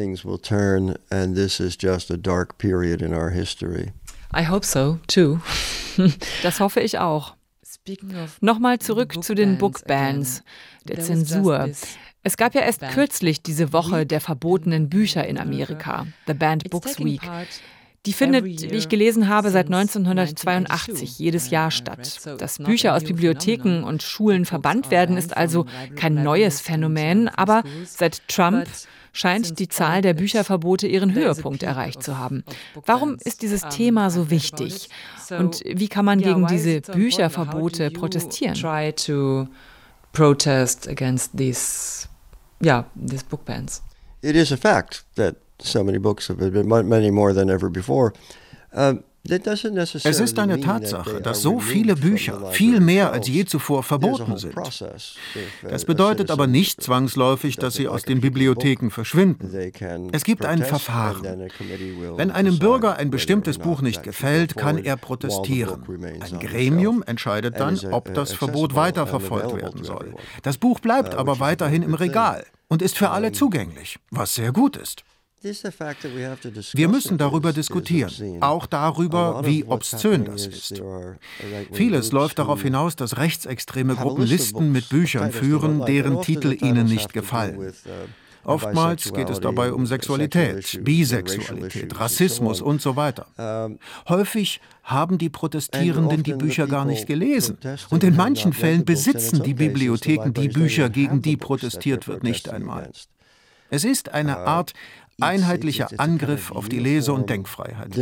I hope so, too. Das hoffe ich auch. Nochmal zurück zu den Bookbans, der Zensur. Es gab ja erst kürzlich diese Woche der verbotenen Bücher in Amerika, The Banned Books Week. Die findet, wie ich gelesen habe, seit neunzehnhundertzweiundachtzig jedes Jahr statt. Dass Bücher aus Bibliotheken und Schulen verbannt werden, ist also kein neues Phänomen, aber seit Trump scheint die Zahl der Bücherverbote ihren Höhepunkt erreicht zu haben. Warum ist dieses Thema so wichtig? Und wie kann man gegen diese Bücherverbote protestieren? Try to protest against these, yeah, these book bans. It is a fact that so many books have been, many more than ever before. Uh, Es ist eine Tatsache, dass so viele Bücher, viel mehr als je zuvor, verboten sind. Das bedeutet aber nicht zwangsläufig, dass sie aus den Bibliotheken verschwinden. Es gibt ein Verfahren. Wenn einem Bürger ein bestimmtes Buch nicht gefällt, kann er protestieren. Ein Gremium entscheidet dann, ob das Verbot weiterverfolgt werden soll. Das Buch bleibt aber weiterhin im Regal und ist für alle zugänglich, was sehr gut ist. Wir müssen darüber diskutieren, auch darüber, wie obszön das ist. Vieles läuft darauf hinaus, dass rechtsextreme Gruppen Listen mit Büchern führen, deren Titel ihnen nicht gefallen. Oftmals geht es dabei um Sexualität, Bisexualität, Rassismus und so weiter. Häufig haben die Protestierenden die Bücher gar nicht gelesen. Und in manchen Fällen besitzen die Bibliotheken die Bücher, gegen die protestiert wird, nicht einmal. Es ist eine Art einheitlicher Angriff auf die Lese- und Denkfreiheit.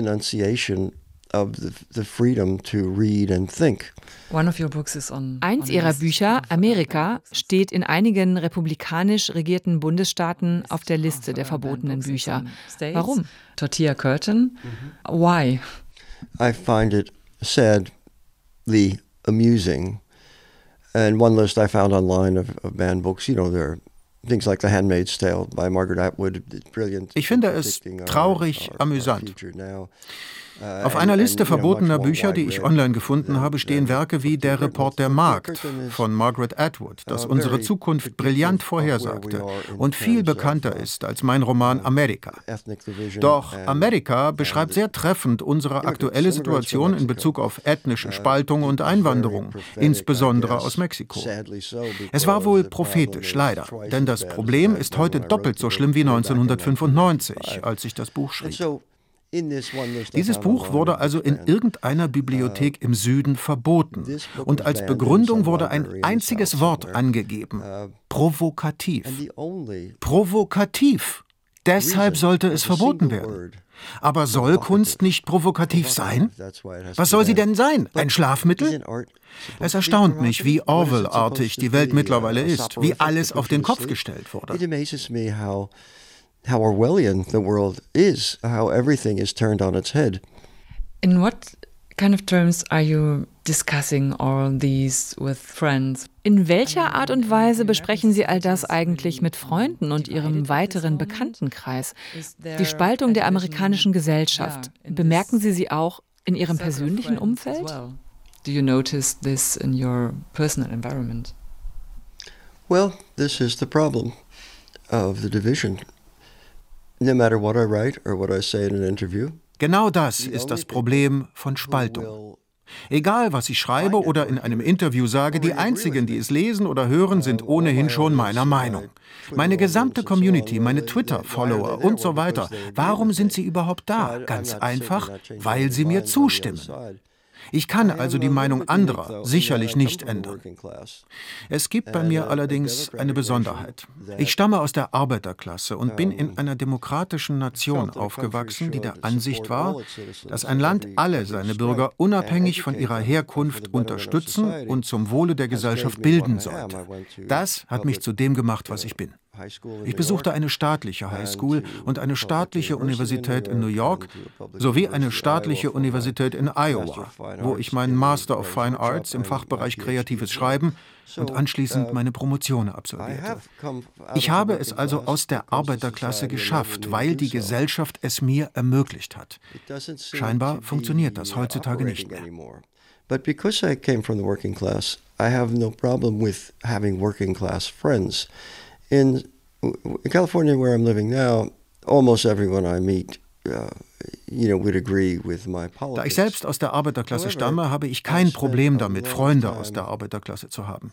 Eins ihrer Bücher, Amerika, steht in einigen republikanisch regierten Bundesstaaten auf der Liste der verbotenen Bücher. Warum? Tortilla Curtain. Why? I find it sadly amusing. And one list I found online of, of banned books, you know, there are things like The Handmaid's Tale by Margaret Atwood, brilliant. Ich finde es traurig amüsant. Auf einer Liste verbotener Bücher, die ich online gefunden habe, stehen Werke wie Der Report der Magd von Margaret Atwood, das unsere Zukunft brillant vorhersagte und viel bekannter ist als mein Roman America. Doch America beschreibt sehr treffend unsere aktuelle Situation in Bezug auf ethnische Spaltung und Einwanderung, insbesondere aus Mexiko. Es war wohl prophetisch, leider, denn das Problem ist heute doppelt so schlimm wie neunzehnhundertfünfundneunzig, als ich das Buch schrieb. Dieses Buch wurde also in irgendeiner Bibliothek im Süden verboten. Und als Begründung wurde ein einziges Wort angegeben: provokativ. Provokativ. Deshalb sollte es verboten werden. Aber soll Kunst nicht provokativ sein? Was soll sie denn sein? Ein Schlafmittel? Es erstaunt mich, wie Orwell-artig die Welt mittlerweile ist, wie alles auf den Kopf gestellt wurde. How Orwellian the world is, how everything is turned on its head. In what kind of terms are you discussing all these with friends? In welcher Art und Weise besprechen Sie all das eigentlich mit Freunden und Ihrem weiteren Bekanntenkreis? Die Spaltung der amerikanischen Gesellschaft, bemerken Sie sie auch in Ihrem persönlichen Umfeld? Do you notice this in your personal environment? Well, this is the problem of the division. No matter what I write or what I say in an interview. Genau das ist das Problem von Spaltung. Egal, was ich schreibe oder in einem Interview sage, die Einzigen, die es lesen oder hören, sind ohnehin schon meiner Meinung. Meine gesamte Community, meine Twitter-Follower und so weiter. Warum sind sie überhaupt da? Ganz einfach, weil sie mir zustimmen. Ich kann also die Meinung anderer sicherlich nicht ändern. Es gibt bei mir allerdings eine Besonderheit. Ich stamme aus der Arbeiterklasse und bin in einer demokratischen Nation aufgewachsen, die der Ansicht war, dass ein Land alle seine Bürger unabhängig von ihrer Herkunft unterstützen und zum Wohle der Gesellschaft bilden sollte. Das hat mich zu dem gemacht, was ich bin. Ich besuchte eine staatliche Highschool und eine staatliche Universität in New York sowie eine staatliche Universität in Iowa, wo ich meinen Master of Fine Arts im Fachbereich Kreatives Schreiben und anschließend meine Promotion absolvierte. Ich habe es also aus der Arbeiterklasse geschafft, weil die Gesellschaft es mir ermöglicht hat. Scheinbar funktioniert das heutzutage nicht mehr. But because I came from the working class, I have no problem with having working class friends. In California, where I'm living now, almost everyone I meet, uh, you know, would agree with my politics. Da ich selbst aus der Arbeiterklasse stamme, habe ich kein Problem damit, Freunde aus der Arbeiterklasse zu haben.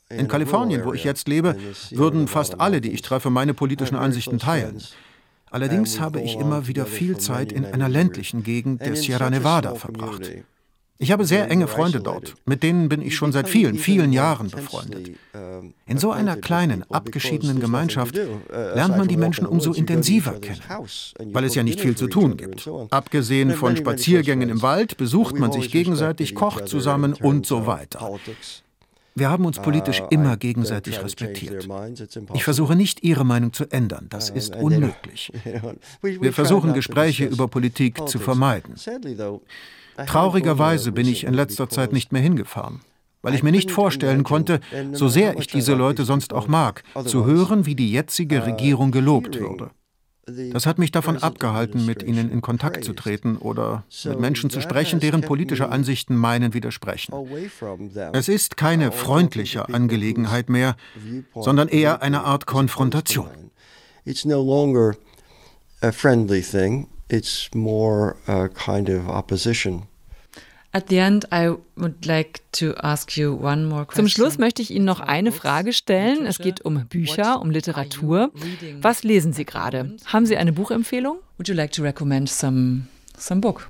In Kalifornien, wo ich jetzt lebe, würden fast alle, die ich treffe, meine politischen Ansichten teilen. Allerdings habe ich immer wieder viel Zeit in einer ländlichen Gegend der Sierra Nevada verbracht. Ich habe sehr enge Freunde dort, mit denen bin ich schon seit vielen, vielen Jahren befreundet. In so einer kleinen, abgeschiedenen Gemeinschaft lernt man die Menschen umso intensiver kennen, weil es ja nicht viel zu tun gibt. Abgesehen von Spaziergängen im Wald besucht man sich gegenseitig, kocht zusammen und so weiter. Wir haben uns politisch immer gegenseitig respektiert. Ich versuche nicht, Ihre Meinung zu ändern, das ist unmöglich. Wir versuchen, Gespräche über Politik zu vermeiden. Traurigerweise bin ich in letzter Zeit nicht mehr hingefahren, weil ich mir nicht vorstellen konnte, so sehr ich diese Leute sonst auch mag, zu hören, wie die jetzige Regierung gelobt würde. Das hat mich davon abgehalten, mit ihnen in Kontakt zu treten oder mit Menschen zu sprechen, deren politische Ansichten meinen widersprechen. Es ist keine freundliche Angelegenheit mehr, sondern eher eine Art Konfrontation. It's no longer a friendly thing, it's more a kind of opposition. At the end, I would like to ask you one more question. Zum Schluss möchte ich Ihnen noch eine Frage stellen. Es geht um Bücher, um Literatur. Was lesen Sie gerade? Haben Sie eine Buchempfehlung? Would you like to recommend some some book?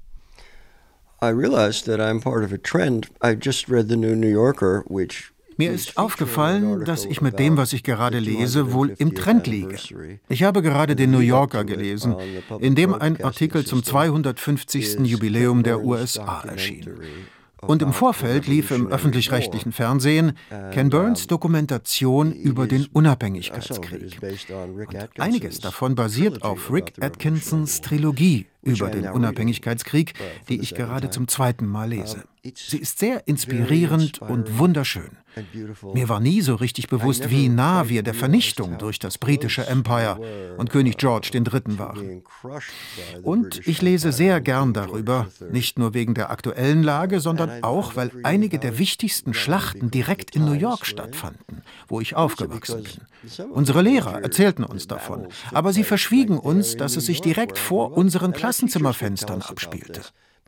I realized that I'm part of a trend. I just read the new New Yorker, which Mir ist aufgefallen, dass ich mit dem, was ich gerade lese, wohl im Trend liege. Ich habe gerade den New Yorker gelesen, in dem ein Artikel zum zweihundertfünfzigsten Jubiläum der U S A erschien. Und im Vorfeld lief im öffentlich-rechtlichen Fernsehen Ken Burns' Dokumentation über den Unabhängigkeitskrieg. Und einiges davon basiert auf Rick Atkinsons Trilogie über den Unabhängigkeitskrieg, die ich gerade zum zweiten Mal lese. Sie ist sehr inspirierend und wunderschön. Mir war nie so richtig bewusst, wie nah wir der Vernichtung durch das britische Empire und König George der Dritte waren. Und ich lese sehr gern darüber, nicht nur wegen der aktuellen Lage, sondern auch, weil einige der wichtigsten Schlachten direkt in New York stattfanden, wo ich aufgewachsen bin. Unsere Lehrer erzählten uns davon, aber sie verschwiegen uns, dass es sich direkt vor unseren Klassenzimmerfenstern abspielte.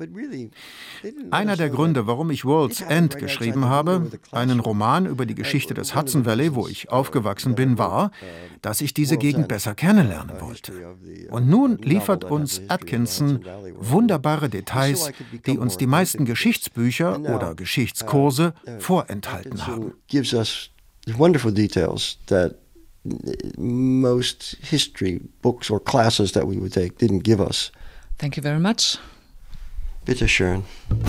Einer der Gründe, warum ich World's End geschrieben habe, einen Roman über die Geschichte des Hudson Valley, wo ich aufgewachsen bin, war, dass ich diese Gegend besser kennenlernen wollte. Und nun liefert uns Atkinson wunderbare Details, die uns die meisten Geschichtsbücher oder Geschichtskurse vorenthalten haben. Wonderful details that most history books or classes that we would take didn't give us. Thank you very much. Bitte schön.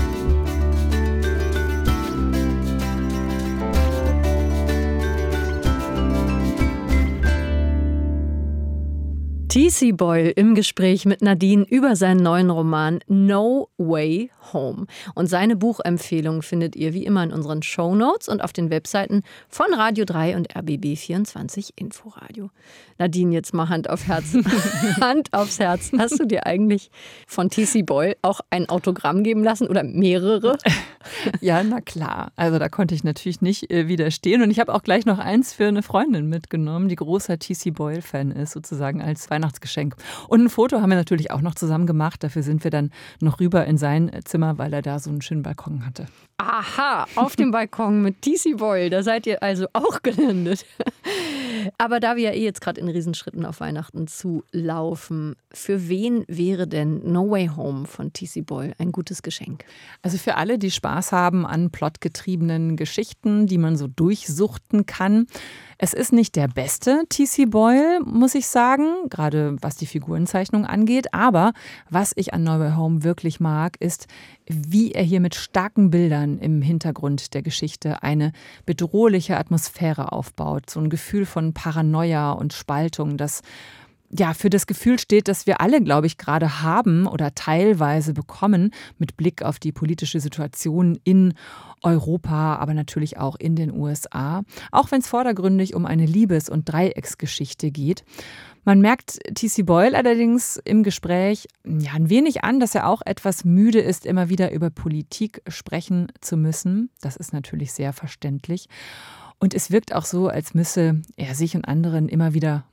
T C. Boyle im Gespräch mit Nadine über seinen neuen Roman No Way Home. Und seine Buchempfehlung findet ihr wie immer in unseren Shownotes und auf den Webseiten von Radio drei und R B B vierundzwanzig Inforadio. Nadine, jetzt mal Hand auf Herz. Hand aufs Herz. Hast du dir eigentlich von T C. Boyle auch ein Autogramm geben lassen oder mehrere? Ja, na klar. Also da konnte ich natürlich nicht äh, widerstehen. Und ich habe auch gleich noch eins für eine Freundin mitgenommen, die großer T C. Boyle-Fan ist, sozusagen als Weihnachtsgeschenk. Und ein Foto haben wir natürlich auch noch zusammen gemacht. Dafür sind wir dann noch rüber in sein Zimmer, weil er da so einen schönen Balkon hatte. Aha, auf dem Balkon mit T C. Boyle. Da seid ihr also auch gelandet. Aber da wir ja eh jetzt gerade in Riesenschritten auf Weihnachten zulaufen, für wen wäre denn No Way Home von T C. Boyle ein gutes Geschenk? Also für alle, die Spaß haben an plotgetriebenen Geschichten, die man so durchsuchten kann. Es ist nicht der beste T C. Boyle, muss ich sagen, gerade was die Figurenzeichnung angeht. Aber was ich an No Way Home wirklich mag, ist, wie er hier mit starken Bildern im Hintergrund der Geschichte eine bedrohliche Atmosphäre aufbaut. So ein Gefühl von Paranoia und Spaltung, das ja für das Gefühl steht, das wir alle, glaube ich, gerade haben oder teilweise bekommen mit Blick auf die politische Situation in Europa, aber natürlich auch in den U S A. Auch wenn es vordergründig um eine Liebes- und Dreiecksgeschichte geht. Man merkt T C. Boyle allerdings im Gespräch ja, ein wenig an, dass er auch etwas müde ist, immer wieder über Politik sprechen zu müssen. Das ist natürlich sehr verständlich. Und es wirkt auch so, als müsse er sich und anderen immer wieder Mut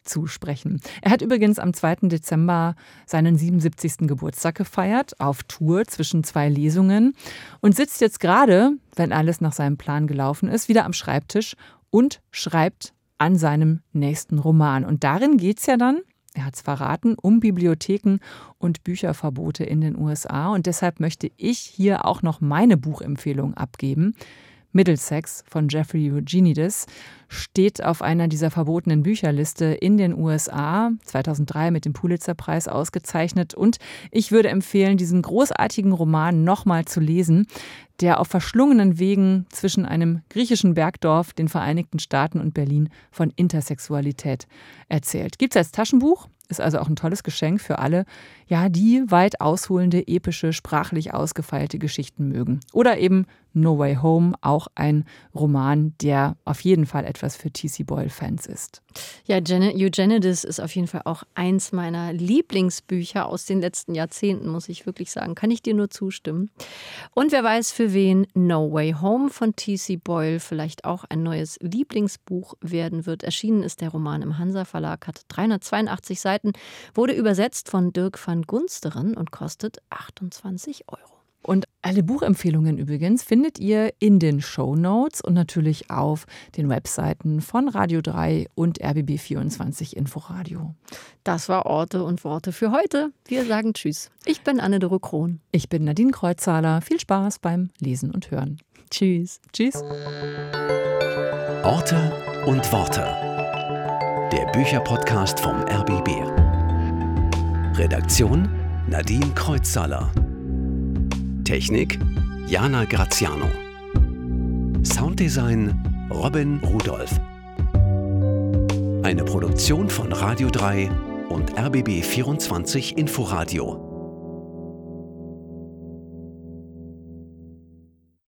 zusprechen. Er hat übrigens am zweiten Dezember seinen siebenundsiebzigsten Geburtstag gefeiert, auf Tour zwischen zwei Lesungen und sitzt jetzt gerade, wenn alles nach seinem Plan gelaufen ist, wieder am Schreibtisch und schreibt an seinem nächsten Roman. Und darin geht es ja dann, er hat es verraten, um Bibliotheken und Bücherverbote in den U S A. Und deshalb möchte ich hier auch noch meine Buchempfehlung abgeben. Middlesex von Jeffrey Eugenides steht auf einer dieser verbotenen Bücherliste in den U S A, zweitausenddrei mit dem Pulitzer-Preis ausgezeichnet. Und ich würde empfehlen, diesen großartigen Roman nochmal zu lesen, der auf verschlungenen Wegen zwischen einem griechischen Bergdorf, den Vereinigten Staaten und Berlin von Intersexualität erzählt. Gibt es als Taschenbuch, ist also auch ein tolles Geschenk für alle, ja, die weit ausholende, epische, sprachlich ausgefeilte Geschichten mögen. Oder eben No Way Home, auch ein Roman, der auf jeden Fall etwas für T C. Boyle-Fans ist. Ja, Eugenides ist auf jeden Fall auch eins meiner Lieblingsbücher aus den letzten Jahrzehnten, muss ich wirklich sagen. Kann ich dir nur zustimmen. Und wer weiß, für wen No Way Home von T C. Boyle vielleicht auch ein neues Lieblingsbuch werden wird. Erschienen ist der Roman im Hansa Verlag, hat dreihundertzweiundachtzig Seiten, wurde übersetzt von Dirk van Gunsteren und kostet achtundzwanzig Euro. Und alle Buchempfehlungen übrigens findet ihr in den Shownotes und natürlich auf den Webseiten von Radio drei und R B B vierundzwanzig Inforadio. Das war Orte und Worte für heute. Wir sagen Tschüss. Ich bin Anne Doro Krohn. Ich bin Nadine Kreuzzahler. Viel Spaß beim Lesen und Hören. Tschüss. Tschüss. Orte und Worte. Der Bücherpodcast vom R B B. Redaktion Nadine Kreuzzahler. Technik Jana Graziano. Sounddesign Robin Rudolph. Eine Produktion von Radio drei und R B B vierundzwanzig Inforadio.